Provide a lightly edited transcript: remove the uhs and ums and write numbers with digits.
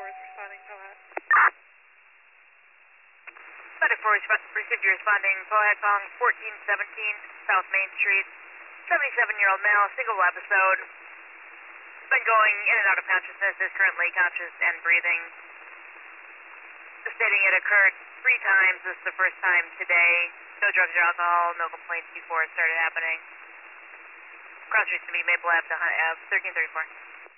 is responding to that. Medic 4 received you responding. Pohat Kong, 1417 South Main Street. 77-year-old male, single episode. Been going in and out of consciousness, is currently conscious and breathing. Stating it occurred 3 times. This is the first time today. No drugs or alcohol, no complaints before it started happening. Cross streets to be Maple Ave to Hunt Ave, 1334.